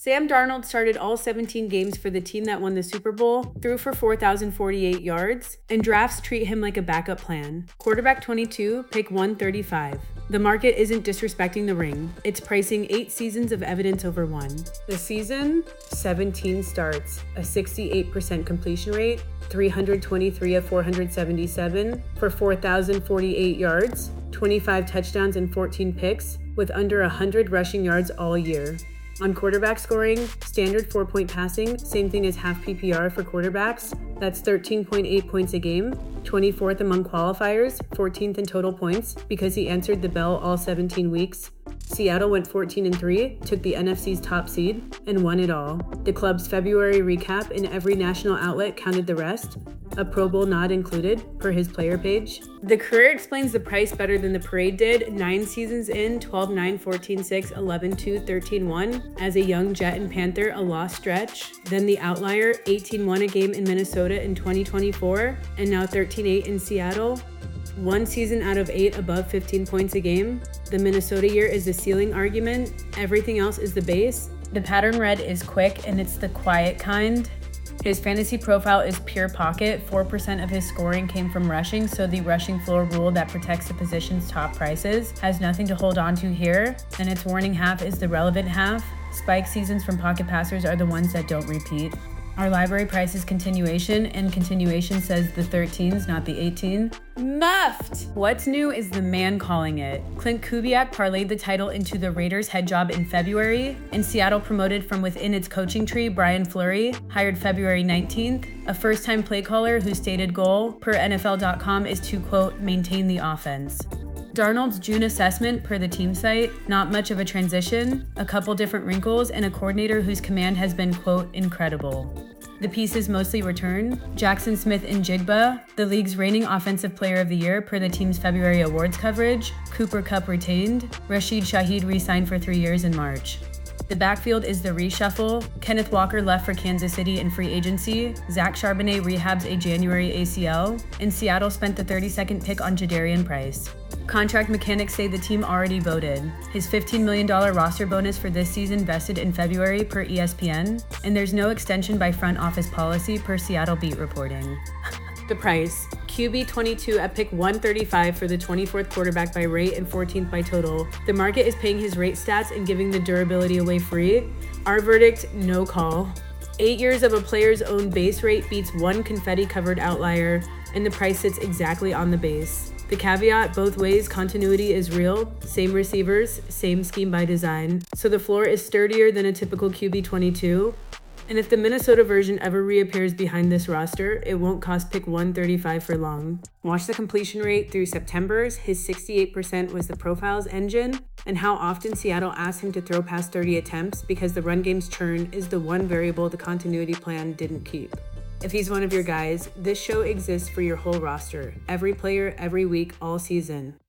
Sam Darnold started all 17 games for the team that won the Super Bowl, threw for 4,048 yards, and drafts treat him like a backup plan. Quarterback 22, pick 135. The market isn't disrespecting the ring. It's pricing 8 seasons of evidence over 1. The season? 17 starts, a 68% completion rate, 323 of 477 for 4,048 yards, 25 touchdowns and 14 picks, with under 100 rushing yards all year. On quarterback scoring, standard 4-point passing, same thing as half PPR for quarterbacks. That's 13.8 points a game, 24th among qualifiers, 14th in total points because he answered the bell all 17 weeks. Seattle went 14-3, took the NFC's top seed, and won it all. The club's February recap in every national outlet counted the rest, a Pro Bowl nod included, per his player page. The career explains the price better than the parade did. 9 seasons in, 12-9, 14-6, 11-2, 13-1. As a young Jet and Panther, a lost stretch. Then the outlier, 18-1 a game in Minnesota in 2024, and now 13-8 in Seattle. 1 season out of 8 above 15 points a game. The Minnesota year is the ceiling argument. Everything else is the base. The pattern red is quick, and it's the quiet kind. His fantasy profile is pure pocket. 4% of his scoring came from rushing, so the rushing floor rule that protects the position's top prices has nothing to hold on to here, and its warning half is the relevant half. Spike seasons from pocket passers are the ones that don't repeat. Our library price is continuation, and continuation says the 13s, not the 18. Muffed! What's new is the man calling it. Clint Kubiak parlayed the title into the Raiders' head job in February, and Seattle promoted from within its coaching tree Brian Fleury, hired February 19th, a first-time play caller whose stated goal, per NFL.com, is to, quote, maintain the offense. Darnold's June assessment, per the team site, not much of a transition, a couple different wrinkles, and a coordinator whose command has been, quote, incredible. The pieces mostly return. Jackson Smith-Njigba, the league's reigning offensive player of the year per the team's February awards coverage. Cooper Kupp retained. Rashid Shaheed re-signed for 3 years in March. The backfield is the reshuffle. Kenneth Walker left for Kansas City in free agency. Zach Charbonnet rehabs a January ACL. And Seattle spent the 32nd pick on Jadarian Price. Contract mechanics say the team already voted. His $15 million roster bonus for this season vested in February per ESPN, and there's no extension by front office policy per Seattle Beat reporting. The price. QB 22 at pick 135 for the 24th quarterback by rate and 14th by total. The market is paying his rate stats and giving the durability away free. Our verdict, no call. 8 years of a player's own base rate beats 1 confetti-covered outlier, and the price sits exactly on the base. The caveat, both ways, continuity is real, same receivers, same scheme by design, so the floor is sturdier than a typical QB 22. And if the Minnesota version ever reappears behind this roster, it won't cost pick 135 for long. Watch the completion rate through September's, his 68% was the profiles engine, and how often Seattle asked him to throw past 30 attempts because the run game's churn is the one variable the continuity plan didn't keep. If he's one of your guys, this show exists for your whole roster. Every player, every week, all season.